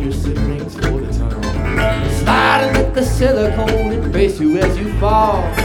piercing rings for the tunnel. Sliding at the silicone and brace you as you fall.